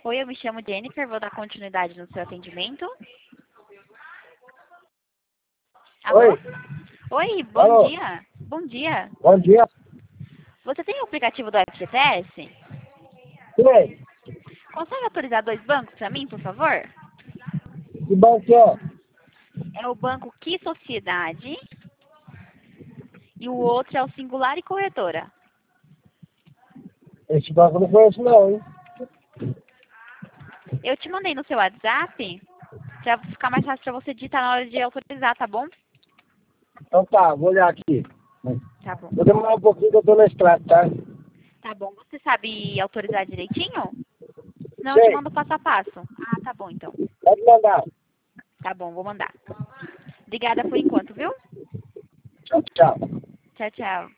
Oi, eu me chamo Jennifer, vou dar continuidade no seu atendimento. Alô? Oi. Oi, bom Alô. dia. Bom dia. Bom dia. Você tem o aplicativo do FGTS? Oi. Consegue autorizar 2 bancos para mim, por favor? Que banco que é? É o banco Que Sociedade e o outro é o Singular e Corretora. Esse banco eu não conheço não, hein? Eu te mandei no seu WhatsApp para ficar mais fácil para você digitar na hora de autorizar, tá bom? Então tá, vou olhar aqui. Tá bom. Vou demorar um pouquinho que eu tô na estrada, tá? Tá bom. Você sabe autorizar direitinho? Não, eu te Sei. mando passo a passo. Ah, tá bom então. Pode mandar. Tá bom, vou mandar. Obrigada por enquanto, viu? Tchau, tchau. Tchau, tchau.